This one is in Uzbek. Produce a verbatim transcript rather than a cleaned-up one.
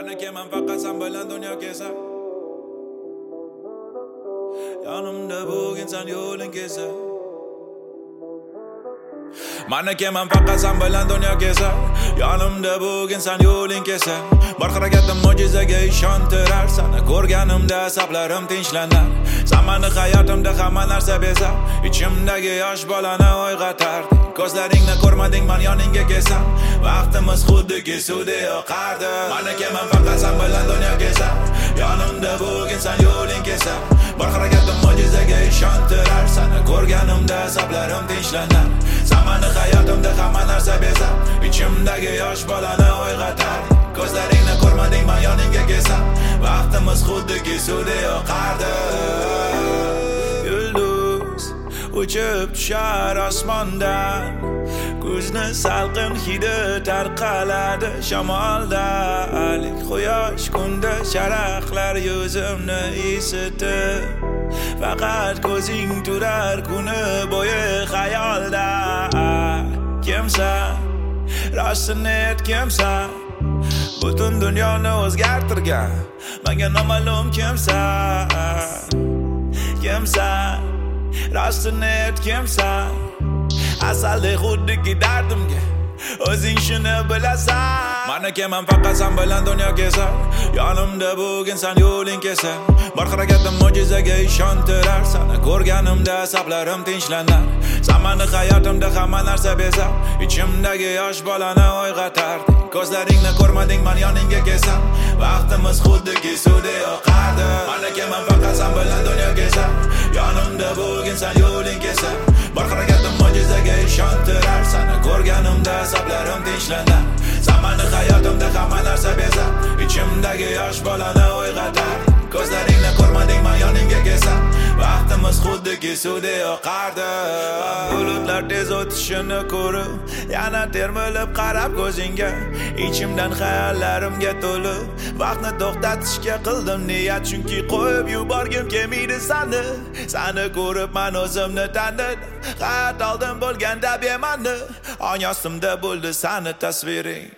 Maniki man faqat sen bilan dunyo kesar. Yonimda bo'lgin sen yo'ling kesar. Maniki man faqat sen bilan dunyo kesar. Yonimda bo'lgin sen yo'ling kesar. Bor harakatim mo'jizaga ishontirar. Seni ko'rganimda asablarim tinchlanlar. Sen meni hayotimda hamma narsa bezar. Ichimdagi yosh bolani uyg'otar. Ko'zlaringni ko'rmading, men yoningga kelsam, vaqtimiz xuddiki suvdek oqardi. Maniki man faqat sen bilan dunyo kesar. Yonimda bo'lgin sen yo'ling kesar. Bor harakatim mo'jizaga ishontirar. Seni ko'rganimda asablarim tinchlanlar. Sen meni hayotimda hamma narsa bezar. Ichimdagi yosh bolani uyg'otar. Ko'zlaringni ko'rmading, men yoningga kelsam, vaqtimiz xuddiki suvdek oqardi. Yulduz uchib tushar osmondan, kuzni salqin hidi tarqaladi shamolda. Alik quyosh kunda sharaqlar yuzimni isitib, faqat ko'zing turar kuni bo'yi xayolda. Kimsan, rostini ayt, kimsan? Butun dunyoni o'zgartirgan menga noma'lum kimsan? Kimsan, rostini ayt, kimsan? Asaldek xuddiki dardimga o'zing shuni bilasan. Maniki man faqat sen bilan dunyo kesar. Yonimda bo'lgin sen yo'ling kesar. Bor harakatim mo'jizaga ishontirar. Seni ko'rganimda asablarim tinchlanlar. Sen meni hayotimda hamma narsa bezar. Ichimdagi yosh bolani uyg'otar. Ko'zlaringni ko'rmading, men yoningga kelsam, vaqtimiz xuddiki suvdek oqardi. Maniki man faqat sen bilan dunyo kesar. Yonimda bo'lgin sen yo'ling kesar. Bor harakatim mo'jizaga ishontirar. Seni ko'rganimda asablarim tinchlanlar. Sen meni hayotimda hamma narsa bezar. Ichimdagi yosh bolani uyg'otar. Ko'zlaringni ko'rmading, men yoningga kelsam, vaqtimiz xuddiki suvdek oqardi. Bulutlar tez o'tishini ko'rib, yana termilib qarab ko'zingga, ichimdan xayollarimga to'lib, vaqtni to'xtatishga qildim niyat, chunki qo'yib yuborgim kelmaydi seni. Seni ko'rib men o'zimni tanidim, hayot oldin bo'lganda bema'ni, ong ostimda bo'ldi seni tasviring.